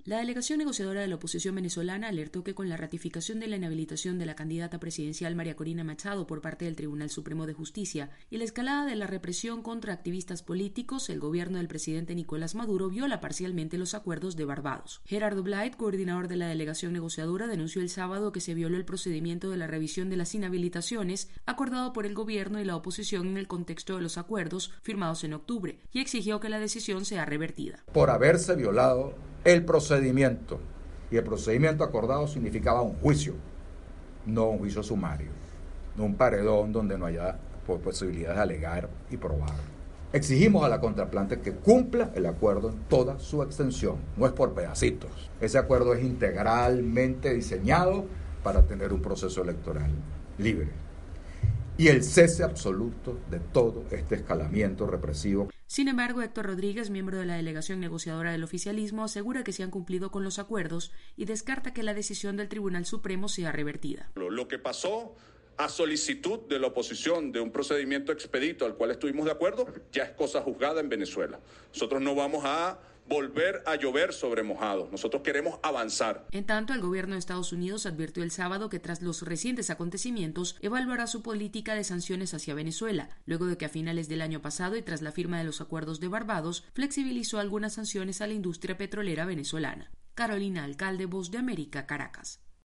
La delegación negociadora de la oposición venezolana alertó que con la ratificación de la inhabilitación de la candidata presidencial María Corina Machado por parte del Tribunal Supremo de Justicia y la escalada de la represión contra activistas políticos, el gobierno del presidente Nicolás Maduro viola parcialmente los acuerdos de Barbados. Gerardo Blight, coordinador de la delegación negociadora, denunció el sábado que se violó el procedimiento de la revisión de las inhabilitaciones acordado por el gobierno y la oposición en el contexto de los acuerdos firmados en octubre y exigió que la decisión sea revertida. Por haberse violado el procedimiento, y el procedimiento acordado significaba un juicio, no un juicio sumario, no un paredón donde no haya posibilidades de alegar y probar. Exigimos a la contraplante que cumpla el acuerdo en toda su extensión, no es por pedacitos. Ese acuerdo es integralmente diseñado para tener un proceso electoral libre y el cese absoluto de todo este escalamiento represivo. Sin embargo, Héctor Rodríguez, miembro de la delegación negociadora del oficialismo, asegura que se han cumplido con los acuerdos y descarta que la decisión del Tribunal Supremo sea revertida. Lo que pasó a solicitud de la oposición de un procedimiento expedito al cual estuvimos de acuerdo, ya es cosa juzgada en Venezuela. Nosotros no vamos a volver a llover sobre mojado. Nosotros queremos avanzar. En tanto, el gobierno de Estados Unidos advirtió el sábado que tras los recientes acontecimientos evaluará su política de sanciones hacia Venezuela, luego de que a finales del año pasado y tras la firma de los acuerdos de Barbados, flexibilizó algunas sanciones a la industria petrolera venezolana. Carolina Alcalde, Voz de América, Caracas.